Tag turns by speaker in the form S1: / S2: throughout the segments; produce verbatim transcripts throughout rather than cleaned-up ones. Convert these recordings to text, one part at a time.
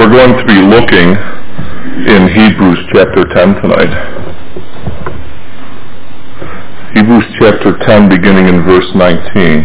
S1: We're going to be looking in Hebrews chapter ten tonight. Hebrews chapter ten, beginning in verse nineteen.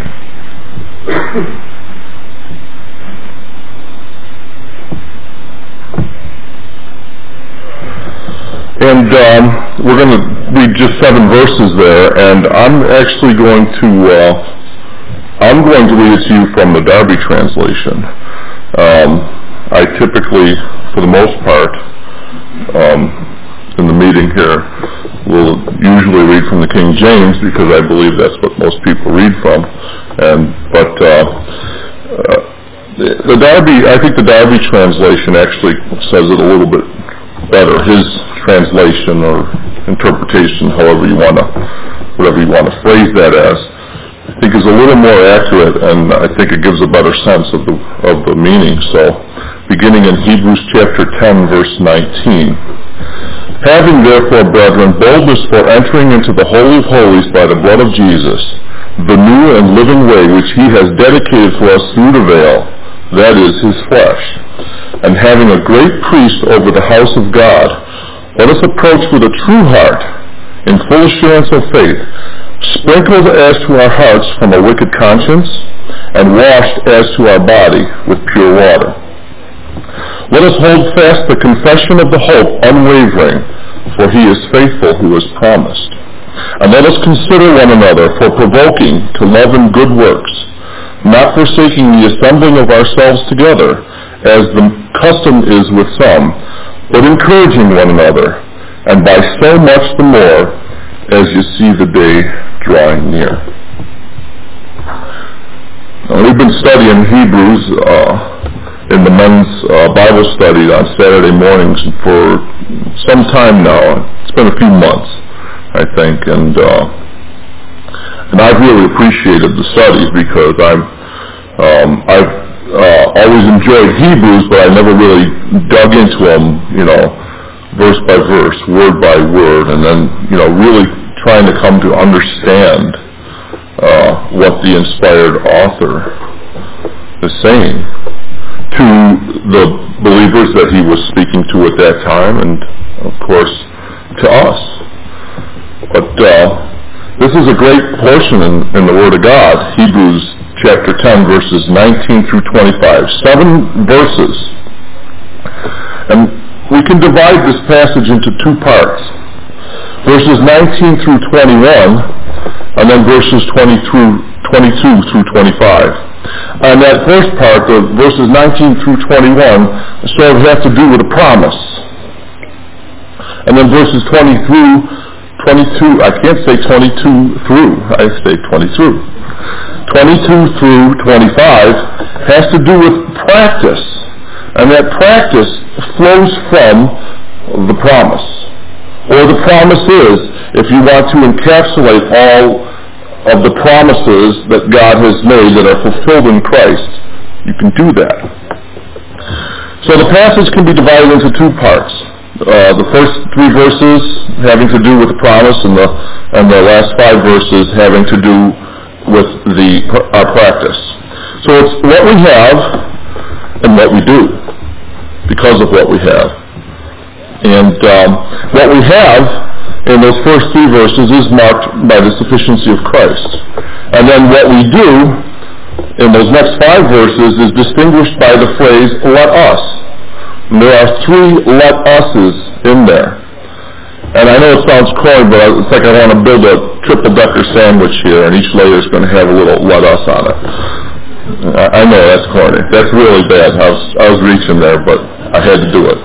S1: And um, we're going to read just seven verses there, and I'm actually going to uh, I'm going to read it to you from the Darby translation. Um, I typically, for the most part, um, in the meeting here, will usually read from the King James because I believe that's what most people read from. And but uh, uh, the Darby, I think the Darby translation actually says it a little bit better. His translation or interpretation, however you want to, whatever you want to phrase that as, I think is a little more accurate, and I think it gives a better sense of the of the meaning. So, beginning in Hebrews chapter ten, verse nineteen. Having therefore, brethren, boldness for entering into the Holy of Holies by the blood of Jesus, the new and living way which he has dedicated for us through the veil, that is, his flesh. And having a great priest over the house of God, let us approach with a true heart, in full assurance of faith, sprinkled as to our hearts from a wicked conscience, and washed as to our body with pure water. Let us hold fast the confession of the hope unwavering, for he is faithful who has promised. And let us consider one another for provoking to love and good works, not forsaking the assembling of ourselves together, as the custom is with some, but encouraging one another, and by so much the more as you see the day drawing near. Now, we've been studying Hebrews uh, in the men's uh, Bible study on Saturday mornings for some time now. It's been a few months, I think, and uh, and I've really appreciated the studies because I've um, I've uh, always enjoyed Hebrews, but I never really dug into them, you know, verse by verse, word by word, and then, you know, really trying to come to understand uh, what the inspired author is saying to the believers that he was speaking to at that time, and of course to us. But uh, this is a great portion in, in the Word of God, Hebrews chapter ten, verses nineteen through twenty-five. Seven verses. And we can divide this passage into two parts. Verses nineteen through twenty-one, and then verses twenty through, twenty-two through twenty-five. And that first part, the verses nineteen through twenty-one, sort of have to do with a promise. And then verses twenty through, twenty-two, I can't say twenty-two through, I say twenty through. twenty-two through twenty-five has to do with practice. And that practice flows from the promise. Or the promise is, if you want to encapsulate all of the promises that God has made that are fulfilled in Christ, you can do that. So the passage can be divided into two parts. Uh, the first three verses having to do with the promise, and the and the last five verses having to do with the our practice. So it's what we have and what we do because of what we have. And um, what we have in those first three verses is marked by the sufficiency of Christ. And then what we do in those next five verses is distinguished by the phrase, let us. And there are three let us's in there. And I know it sounds corny, but it's like I want to build a triple-decker sandwich here, and each layer is going to have a little let us on it. I know that's corny. That's really bad. I was, I was reaching there, but I had to do it.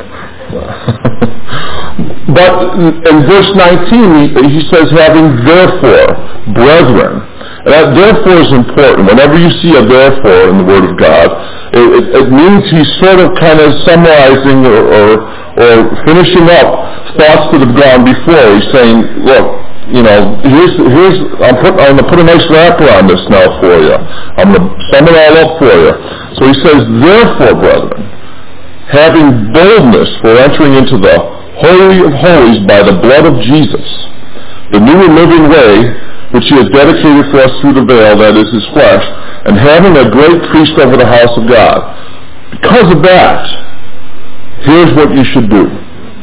S1: But in verse nineteen, he says, having therefore, brethren. And that therefore is important. Whenever you see a therefore in the Word of God, it, it, it means he's sort of kind of summarizing or, or, or finishing up thoughts that have gone before. He's saying, look, you know, here's, here's I'm, put, I'm going to put a nice wrapper on this now for you. I'm going to sum it all up for you. So he says, therefore, brethren, having boldness for entering into the Holy of Holies by the blood of Jesus, the new and living way which he has dedicated for us through the veil, that is his flesh, and having a great priest over the house of God. Because of that, Here's what you should do.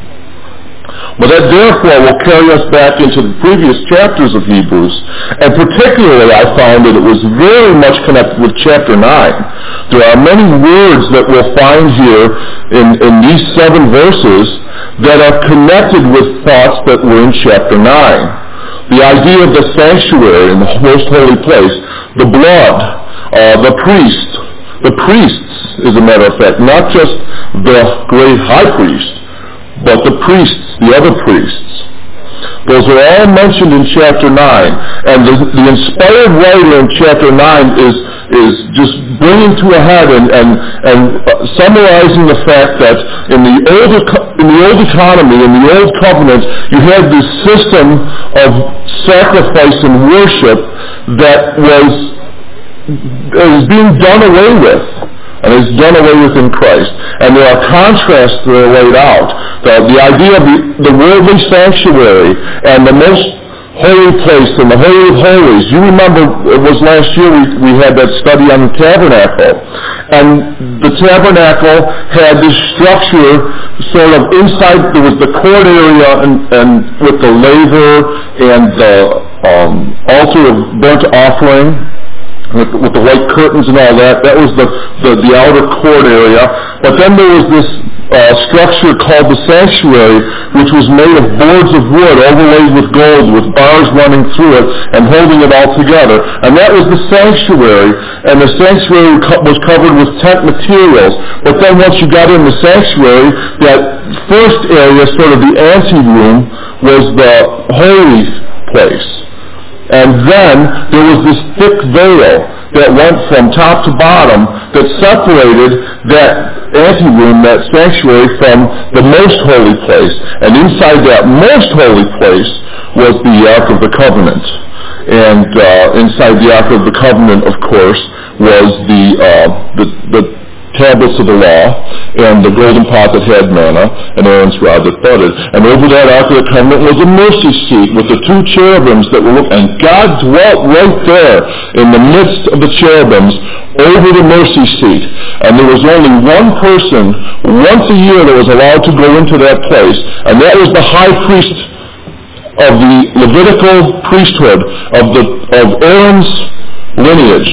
S1: But that therefore will carry us back into the previous chapters of Hebrews, and particularly I found that it was very much connected with chapter nine. There are many words that we'll find here in, in these seven verses that are connected with thoughts that were in chapter nine. The idea of the sanctuary in the most holy place, the blood, uh, the priest, the priests, as a matter of fact, not just the great high priest, but the priests, the other priests. Those are all mentioned in chapter nine. And the, the inspired writer in chapter nine is, is just bringing to a head and, and, and summarizing the fact that in the, old, in the old economy, in the old covenant, you had this system of sacrifice and worship that was, that was being done away with. And is done away with in Christ. And there are contrasts that are laid out. The, the idea of the, the worldly sanctuary and the most holy place and the Holy of Holies. You remember it was last year we, we had that study on the tabernacle. And the tabernacle had this structure sort of inside. There was the court area and, and with the laver and the um, altar of burnt offering. With, with the white curtains and all that. That was the, the, the outer court area. But then there was this uh, structure called the sanctuary, which was made of boards of wood overlaid with gold, with bars running through it and holding it all together. And that was the sanctuary. And the sanctuary was covered with tent materials. But then once you got in the sanctuary, that first area, sort of the anteroom, was the holy place. And then there was this thick veil that went from top to bottom that separated that anteroom, that sanctuary, from the most holy place. And inside that most holy place was the Ark of the Covenant. And uh, inside the Ark of the Covenant, of course, was the, uh, the, the tablets of the law and the golden pot that had manna and Aaron's rod that budded. And over that Ark of the Covenant was a mercy seat with the two cherubims that were looking. And God dwelt right there in the midst of the cherubims over the mercy seat. And there was only one person once a year that was allowed to go into that place, and that was the high priest of the Levitical priesthood of, the, of Aaron's lineage.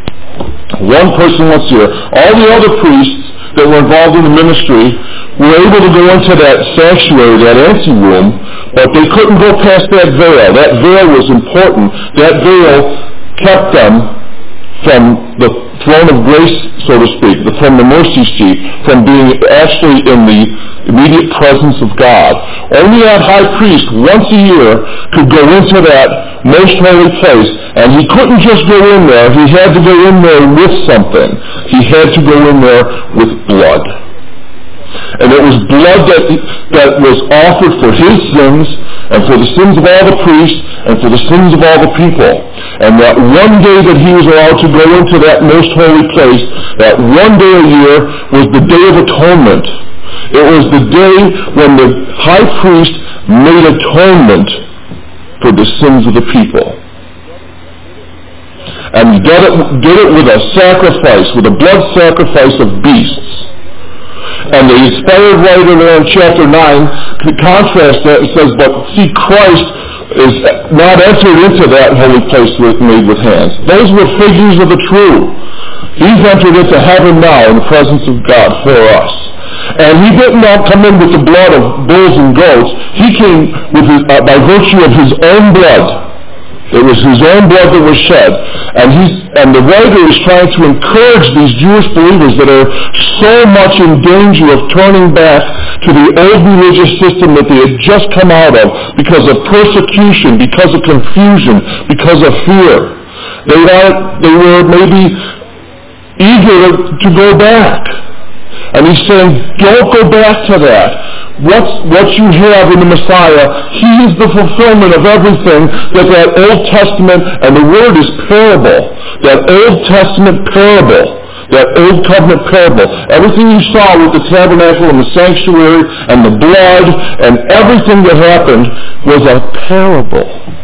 S1: One person once a year. All the other priests that were involved in the ministry were able to go into that sanctuary, that anteroom, but they couldn't go past that veil. That veil was important. That veil kept them from the throne of grace, so to speak, from the mercy seat, from being actually in the immediate presence of God. Only that high priest, once a year, could go into that most holy place, and he couldn't just go in there. He had to go in there with something. He had to go in there with blood. And it was blood that, that was offered for his sins, and for the sins of all the priests, and for the sins of all the people. And that one day that he was allowed to go into that most holy place, that one day a year, was the Day of Atonement. It was the day when the high priest made atonement for the sins of the people. And did it, did it with a sacrifice, with a blood sacrifice of beasts. And the inspired writer there in chapter nine contrasts that and says, but see, Christ is not entered into that holy place made with hands. Those were figures of the true. He's entered into heaven now in the presence of God for us. And he did not come in with the blood of bulls and goats. He came with his, uh, by virtue of his own blood. It was his own blood that was shed. And he's, and the writer is trying to encourage these Jewish believers that are so much in danger of turning back to the old religious system that they had just come out of because of persecution, because of confusion, because of fear. They were, they were maybe eager to go back. And he's saying, don't go back to that. What's, what you have in the Messiah, he is the fulfillment of everything that that Old Testament, and the word is parable, that Old Testament parable, that Old Covenant parable. Everything you saw with the tabernacle and the sanctuary and the blood and everything that happened was a parable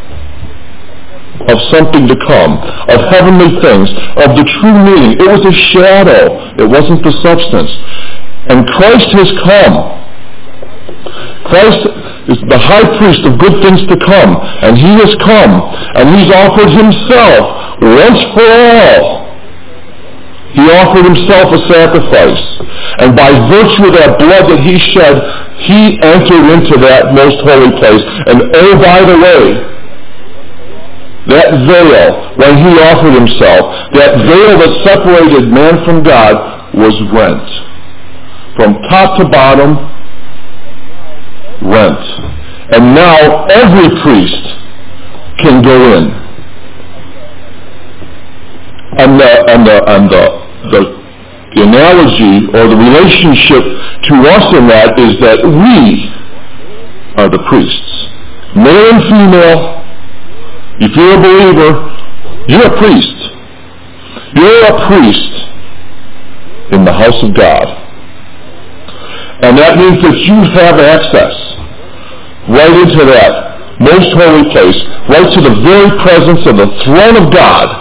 S1: of something to come, of heavenly things, of the true meaning. It was a shadow. It wasn't the substance. And Christ has come. Christ is the high priest of good things to come. And he has come. And he's offered himself once for all. He offered himself a sacrifice. And by virtue of that blood that he shed, he entered into that most holy place. And oh, by the way, that veil, when he offered himself, that veil that separated man from God was rent. From top to bottom, rent. And now every priest can go in. And the, and the, and the, the, the analogy or the relationship to us in that is that we are the priests. Male and female, if you're a believer, you're a priest. You're a priest in the house of God. And that means that you have access right into that most holy place, right to the very presence of the throne of God,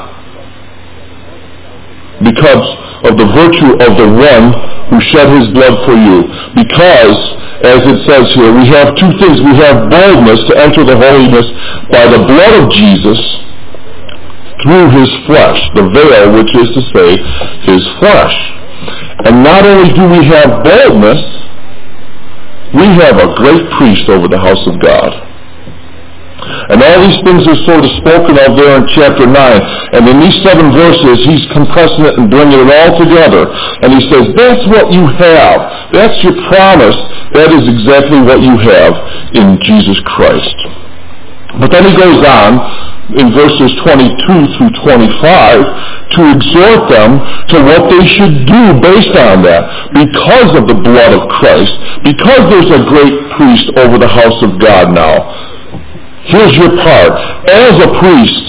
S1: because of the virtue of the one who shed his blood for you. Because, as it says here, we have two things. We have boldness to enter the holiness by the blood of Jesus through his flesh, the veil, which is to say, his flesh. And not only do we have boldness, we have a great priest over the house of God. And all these things are sort of spoken of there in chapter nine. And in these seven verses, he's compressing it and bringing it all together. And he says, that's what you have. That's your promise. That is exactly what you have in Jesus Christ. But then he goes on in verses twenty-two through twenty-five to exhort them to what they should do based on that. Because of the blood of Christ, because there's a great priest over the house of God now, here's your part. As a priest,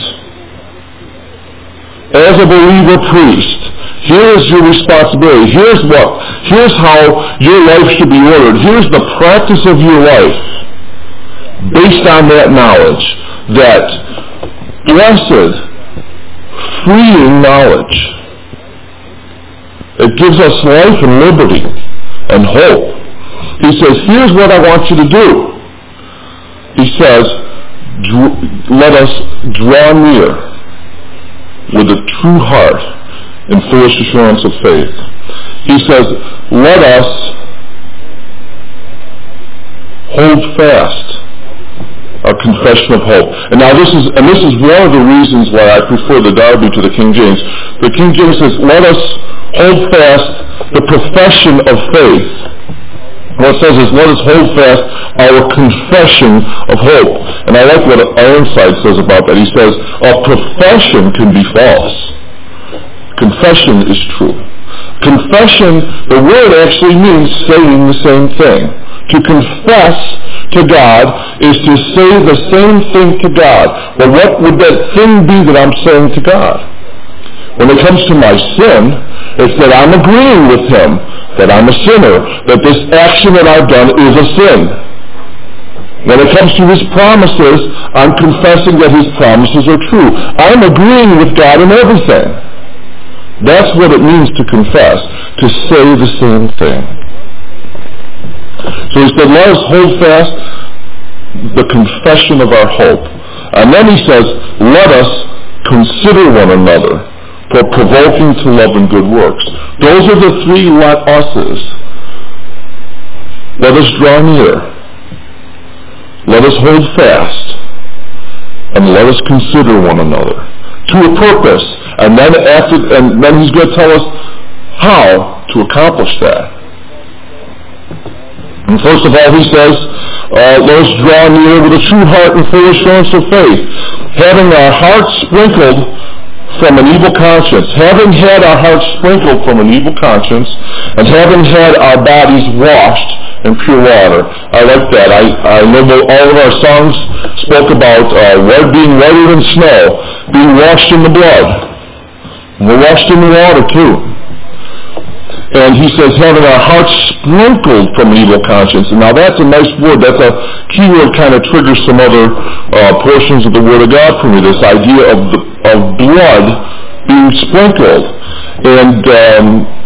S1: as a believer priest, here's your responsibility. Here's what, here's how your life should be ordered. Here's the practice of your life based on that knowledge, that blessed, freeing knowledge. It gives us life and liberty and hope. He says, here's what I want you to do. He says, let us draw near with a true heart and full assurance of faith. He says, let us hold fast our confession of hope. And now this is, and this is one of the reasons why I prefer the Darby to the King James. The King James says, let us hold fast the profession of faith. What it says is, let us hold fast our confession of hope. And I like what Ironside says about that. He says, a profession can be false. Confession is true. Confession, the word actually means saying the same thing. To confess to God is to say the same thing to God. But what would that thing be that I'm saying to God? When it comes to my sin, it's that I'm agreeing with him that I'm a sinner, that this action that I've done is a sin. When it comes to his promises, I'm confessing that his promises are true. I'm agreeing with God in everything. That's what it means to confess, to say the same thing. So he said, let us hold fast the confession of our hope. And then he says, let us consider one another for provoking to love and good works. Those are the three let us's. Let us draw near. Let us hold fast. And let us consider one another. To a purpose. And then after, and then he's going to tell us how to accomplish that. And first of all, he says, uh, let us draw near with a true heart and full assurance of faith, having our hearts sprinkled from an evil conscience, having had our hearts sprinkled from an evil conscience, and having had our bodies washed in pure water. I like that. I, I remember all of our songs spoke about uh, white being whiter than snow, being washed in the blood. And we're washed in the water too. And he says, having our hearts sprinkled from an evil conscience. And now that's a nice word. That's a key word, kind of triggers some other uh, portions of the Word of God for me, this idea of the, of blood being sprinkled. And um,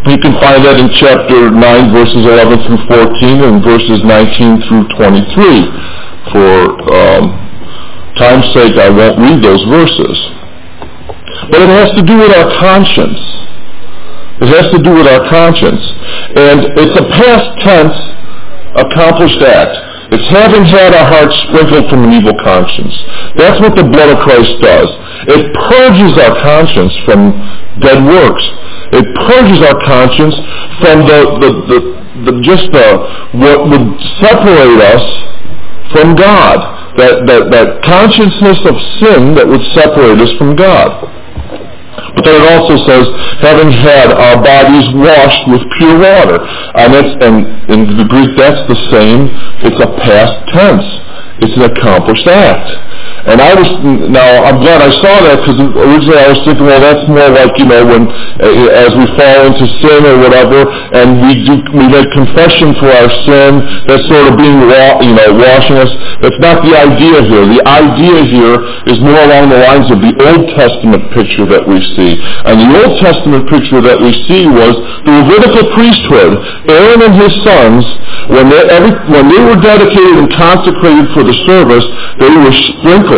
S1: You can find that in chapter nine, verses eleven through fourteen, and verses nineteen through twenty-three. For um, time's sake, I won't read those verses. But it has to do with our conscience. It has to do with our conscience. And it's a past tense accomplished act. It's having had our hearts sprinkled from an evil conscience. That's what the blood of Christ does. It purges our conscience from dead works. It purges our conscience from the, the, the, the just the, what would separate us from God. That, that, that consciousness of sin that would separate us from God. But then it also says, having had our bodies washed with pure water. And, it's, and in the Greek, that's the same. It's a past tense. It's an accomplished act. And I was, now, I'm glad I saw that, because originally I was thinking, well, that's more like, you know, when, uh, as we fall into sin or whatever, and we do, we make confession for our sin, that's sort of being, wa- you know, washing us. That's not the idea here. The idea here is more along the lines of the Old Testament picture that we see. And the Old Testament picture that we see was the Levitical priesthood. Aaron and his sons, when they, every, when they were dedicated and consecrated for the service, they were sprinkled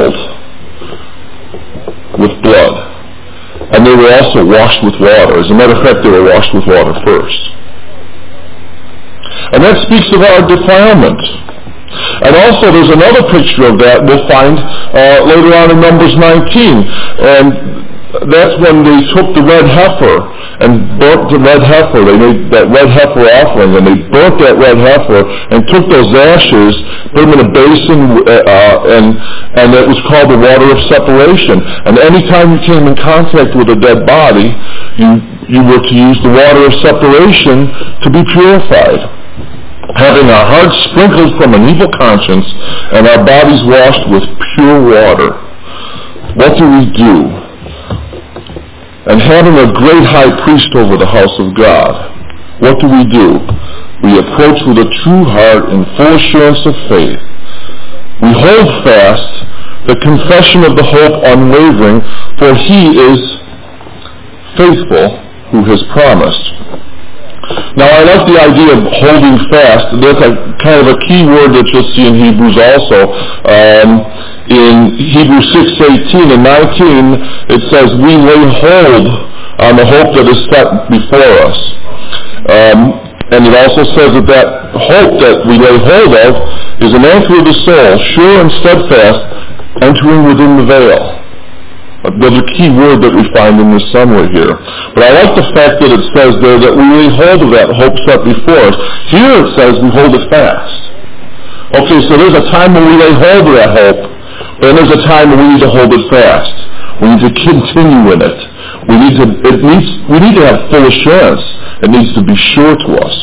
S1: with blood. And they were also washed with water. As a matter of fact, they were washed with water first. And that speaks of our defilement. And also there's another picture of that we'll find uh, later on in Numbers nineteen. And that's when they took the red heifer and burnt the red heifer. They made that red heifer offering, and they burnt that red heifer and took those ashes, put them in a basin, uh, and and it was called the water of separation. And any time you came in contact with a dead body, you you were to use the water of separation to be purified. Having our hearts sprinkled from an evil conscience and our bodies washed with pure water. What do we do? And having a great high priest over the house of God, what do we do? We approach with a true heart and full assurance of faith. We hold fast the confession of the hope unwavering, for he is faithful who has promised. Now, I like the idea of holding fast. There's a kind of a key word that you'll see in Hebrews also. Um, in Hebrews six, eighteen and nineteen, it says, we lay hold on the hope that is set before us. Um, and it also says that that hope that we lay hold of is an anchor of the soul, sure and steadfast, entering within the veil. There's a key word that we find in this summary here. But I like the fact that it says there that we lay hold of that hope set before us. Here it says we hold it fast. Okay, so there's a time when we lay hold of that hope, and there's a time when we need to hold it fast. We need to continue in it. We need to, it needs, we need to have full assurance. It needs to be sure to us.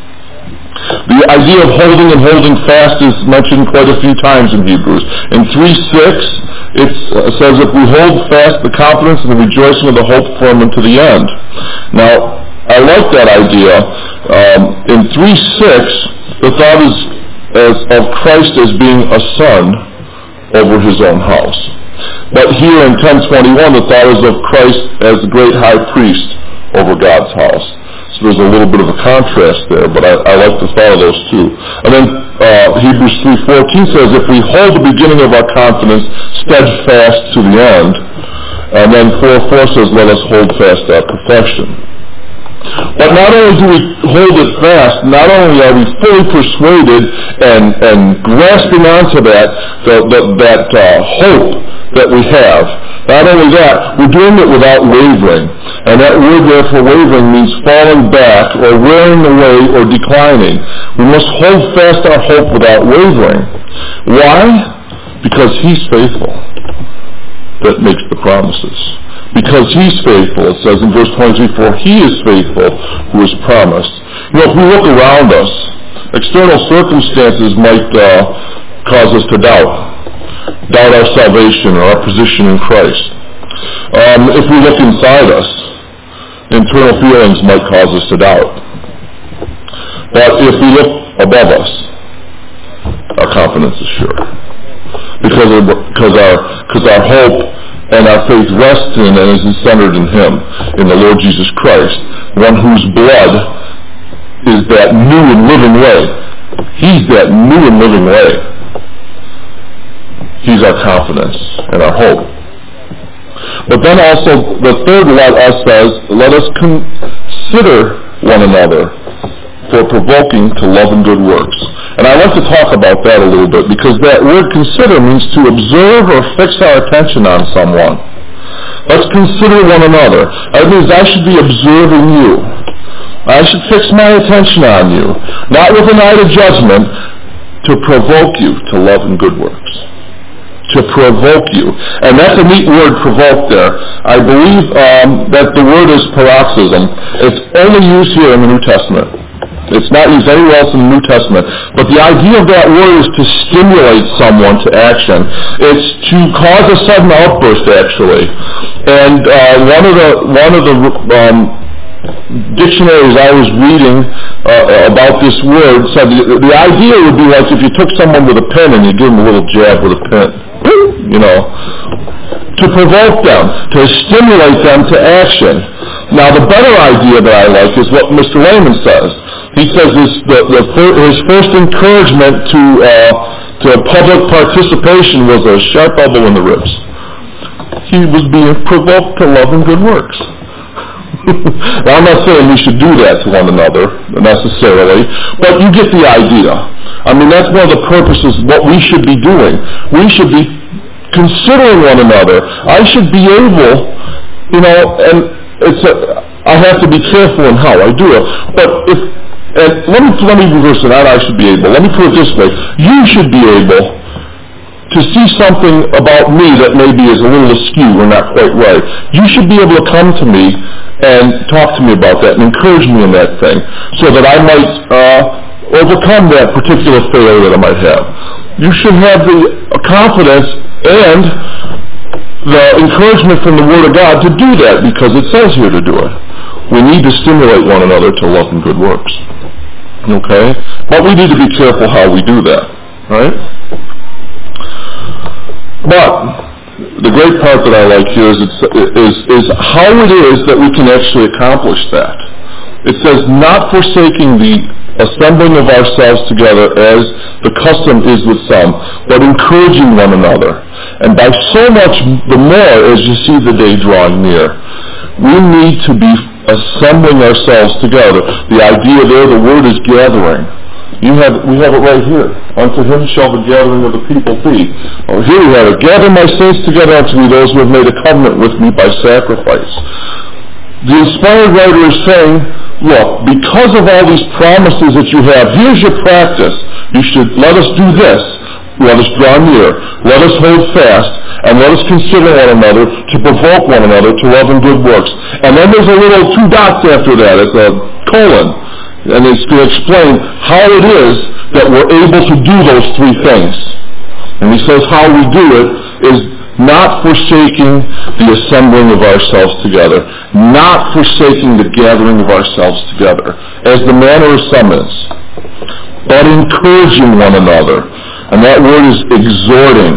S1: The idea of holding and holding fast is mentioned quite a few times in Hebrews. In three six, it uh, says, if we hold fast the confidence and the rejoicing of the hope firm unto the end. Now, I like that idea. Um, in three six, the thought is as, of Christ as being a son over his own house. But here in ten twenty-one, the thought is of Christ as the great high priest over God's house. So there's a little bit of a contrast there, but I, I like the thought of those two. And then uh, Hebrews three fourteen says, if we hold the beginning of our confidence steadfast to the end, and then four four says, let us hold fast our profession. But not only do we hold it fast, not only are we fully persuaded and, and grasping onto that, the, the, that uh, hope that we have, not only that, we're doing it without wavering. And that word there for wavering means falling back or wearing away or declining. We must hold fast our hope without wavering. Why? Because he's faithful that makes the promises. Because he's faithful, it says in verse twenty-three, for he is faithful who has promised. You know, if we look around us, external circumstances might uh, cause us to doubt. Doubt our salvation or our position in Christ. Um, if we look inside us, internal feelings might cause us to doubt. But if we look above us, our confidence is sure. Because, of, because, our, because our hope and our faith rests in and is centered in Him, in the Lord Jesus Christ, one whose blood is that new and living way. He's that new and living way. He's our confidence and our hope. But then also the third let us says, let us consider one another for provoking to love and good works. And I'd like to talk about that a little bit, because that word consider means to observe or fix our attention on someone. Let's consider one another. That means I should be observing you. I should fix my attention on you, not with an eye to judgment, to provoke you to love and good works. To provoke you. And that's a neat word, provoke there. I believe um, that the word is paroxysm. It's only used here in the New Testament. It's not used anywhere else in the New Testament. But the idea of that word is to stimulate someone to action. It's to cause a sudden outburst, actually. And uh, one of the one of the um, dictionaries I was reading uh, about this word said the, the idea would be like if you took someone with a pen and you give them a little jab with a pen. You know, to provoke them, to stimulate them to action. Now, the better idea that I like is what Mister Lehman says. He says this, the, the, his first encouragement to uh, to public participation was a sharp elbow in the ribs. He was being provoked to love and good works. Now, I'm not saying we should do that to one another necessarily, but you get the idea. I mean, that's one of the purposes of what we should be doing. We should be considering one another. I should be able, you know, and it's a, I have to be careful in how I do it. But if, and let me let me reverse it. Not I should be able. Let me put it this way: you should be able to see something about me that maybe is a little askew or not quite right. You should be able to come to me and talk to me about that and encourage me in that thing, so that I might uh, overcome that particular failure that I might have. You should have the confidence and the encouragement from the Word of God to do that, because it says here to do it. We need to stimulate one another to love and good works. Okay? But we need to be careful how we do that. Right? But the great part that I like here is, it's, is, is how it is that we can actually accomplish that. It says, not forsaking the assembling of ourselves together as the custom is with some, but encouraging one another. And by so much the more as you see the day drawing near. We need to be assembling ourselves together. The idea there, the word is gathering. You have, we have it right here. Unto him shall the gathering of the people be. Oh, here we have it. Gather my saints together unto me, those who have made a covenant with me by sacrifice. The inspired writer is saying, look, because of all these promises that you have, here's your practice. You should let us do this. Let us draw near. Let us hold fast. And let us consider one another to provoke one another to love and good works. And then there's a little two dots after that. It's a colon. And it's to explain how it is that we're able to do those three things. And he says how we do it is not forsaking the assembling of ourselves together, not forsaking the gathering of ourselves together, as the manner of some is, but encouraging one another. And that word is exhorting.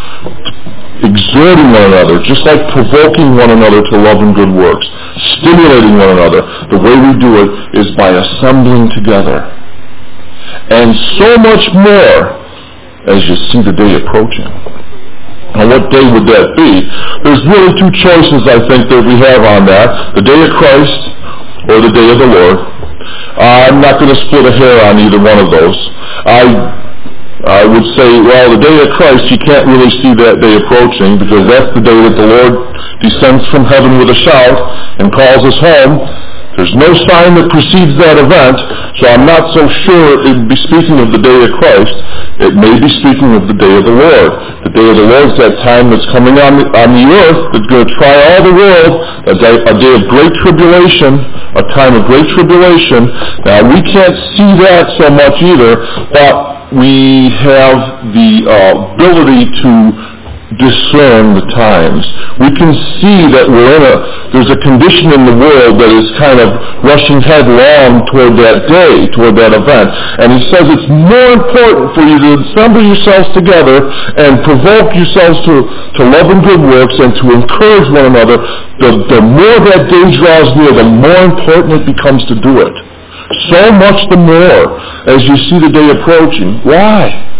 S1: Exhorting one another, just like provoking one another to love and good works, stimulating one another. The way we do it is by assembling together. And so much more as you see the day approaching. Now, what day would that be? There's really two choices, I think, that we have on that. The day of Christ or the day of the Lord. Uh, I'm not going to split a hair on either one of those. I I would say, well, the day of Christ, you can't really see that day approaching, because that's the day that the Lord descends from heaven with a shout and calls us home. There's no sign that precedes that event, so I'm not so sure it would be speaking of the day of Christ. It may be speaking of the day of the Lord. The day of the Lord is that time that's coming on the, on the earth that's going to try all the world, a day, a day of great tribulation, a time of great tribulation. Now, we can't see that so much either, but we have the uh, ability to discern the times. We can see that we're in a, there's a condition in the world that is kind of rushing headlong toward that day, toward that event. And he says it's more important for you to assemble yourselves together and provoke yourselves to, to love and good works and to encourage one another. The, the more that day draws near, the more important it becomes to do it. So much the more as you see the day approaching. Why?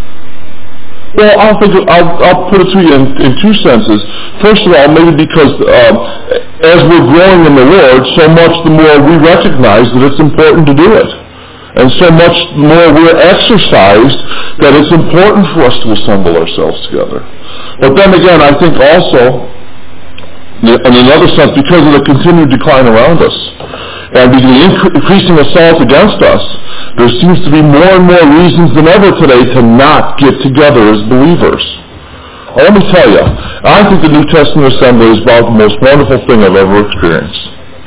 S1: Well, I'll, think, I'll, I'll put it to you in, in two senses. First of all, maybe because um, as we're growing in the Lord, so much the more we recognize that it's important to do it. And so much more we're exercised that it's important for us to assemble ourselves together. But then again, I think also, in another sense, because of the continued decline around us, and the increasing assault against us, there seems to be more and more reasons than ever today to not get together as believers. Let me tell you, I think the New Testament assembly is about the most wonderful thing I've ever experienced.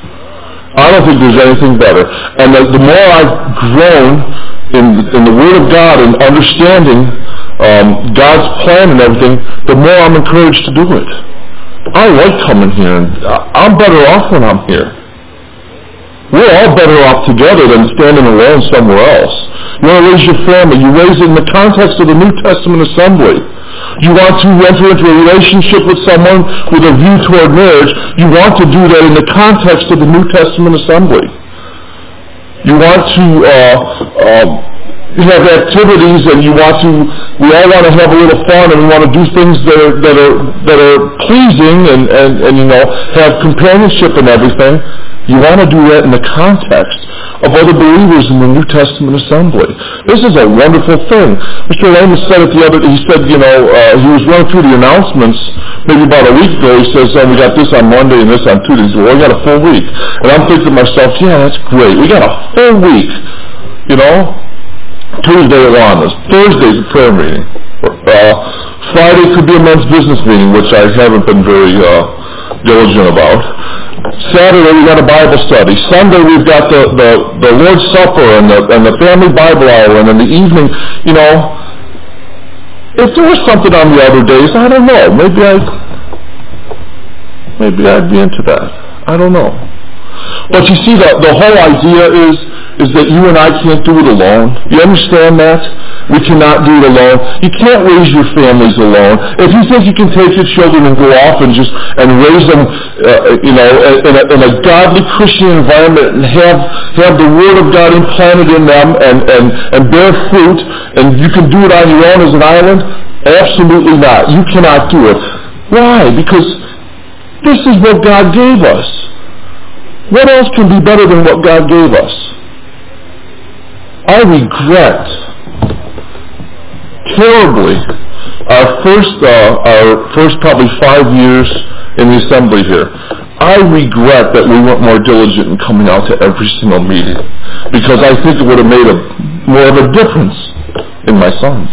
S1: I don't think there's anything better. And the, the more I've grown in, in the Word of God and understanding um, God's plan and everything, the more I'm encouraged to do it. I like coming here, and I'm better off when I'm here. We're all better off together than standing alone somewhere else. You want to raise your family, you raise it in the context of the New Testament assembly. You want to enter into a relationship with someone with a view toward marriage, you want to do that in the context of the New Testament assembly. You want to uh, uh, have activities, and you want to, we all want to have a little fun, and we want to do things that are, that are, that are pleasing and, and, and, you know, have companionship and everything. You want to do that in the context of other believers in the New Testament assembly. This is a wonderful thing. Mister Lamos said it the other day. He said, you know, uh, he was running through the announcements maybe about a week ago. He says, oh, we got this on Monday and this on Tuesday. He said, well, we got a full week. And I'm thinking to myself, yeah, that's great. We got a full week. You know, Tuesday Awanas, Thursday's a prayer meeting. Uh, Friday could be a men's business meeting, which I haven't been very uh, diligent about. Saturday we got a Bible study. Sunday we've got the, the, the Lord's Supper and the, and the family Bible hour, and in the evening, you know, if there was something on the other days, I don't know. Maybe I'd, maybe I'd be into that. I don't know. But you see, the, the whole idea is, is that you and I can't do it alone. You understand that? We cannot do it alone. You can't raise your families alone. If you think you can take your children and go off and just and raise them, uh, you know, in a, in a godly Christian environment and have have the Word of God implanted in them and, and, and bear fruit, and you can do it on your own as an island? Absolutely not. You cannot do it. Why? Because this is what God gave us. What else can be better than what God gave us? I regret terribly our first, uh, our first probably five years in the assembly here. I regret that we weren't more diligent in coming out to every single meeting, because I think it would have made a more of a difference in my sons.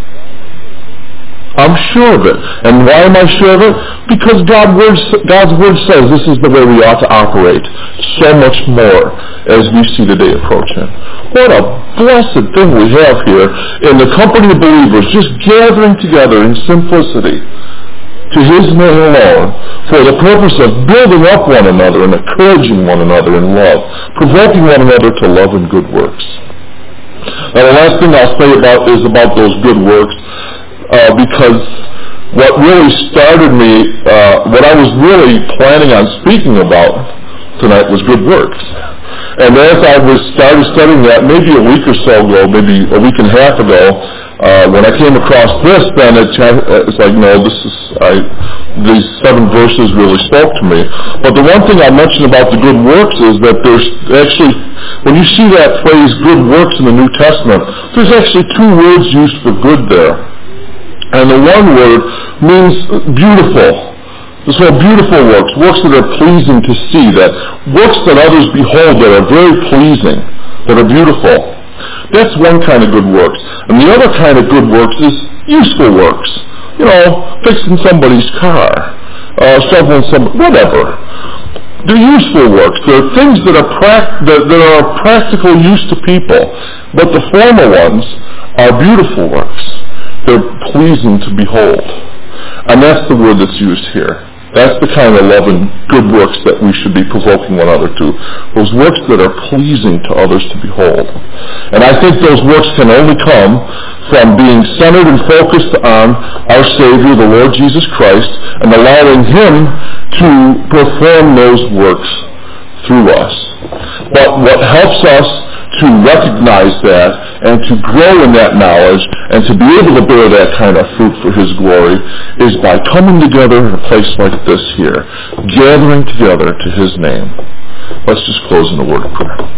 S1: I'm sure of it. And why am I sure of it? Because God word, God's Word says this is the way we ought to operate. So much more as we see the day approaching. What a blessed thing we have here in the company of believers, just gathering together in simplicity to His name alone for the purpose of building up one another and encouraging one another in love, provoking one another to love and good works. Now the last thing I'll say about is about those good works. Uh, because what really started me, uh, what I was really planning on speaking about tonight was good works. And as I was started studying that, maybe a week or so ago, maybe a week and a half ago, uh, when I came across this, then it, it's like, no, this is, I, these seven verses really spoke to me. But the one thing I mentioned about the good works is that there's actually, when you see that phrase, good works in the New Testament, there's actually two words used for good there. And the one word means beautiful. This whole beautiful works, works that are pleasing to see, that works that others behold that are very pleasing, that are beautiful. That's one kind of good works. And the other kind of good works is useful works. You know, fixing somebody's car, uh, shoveling some, whatever. They're useful works. They're things that are, prac- that, that are of practical use to people. But the former ones are beautiful works. They're pleasing to behold. And that's the word that's used here. That's the kind of love and good works that we should be provoking one another to. Those works that are pleasing to others to behold. And I think those works can only come from being centered and focused on our Savior, the Lord Jesus Christ, and allowing Him to perform those works through us. But what helps us to recognize that and to grow in that knowledge and to be able to bear that kind of fruit for His glory is by coming together in a place like this here, gathering together to His name. Let's just close in a word of prayer.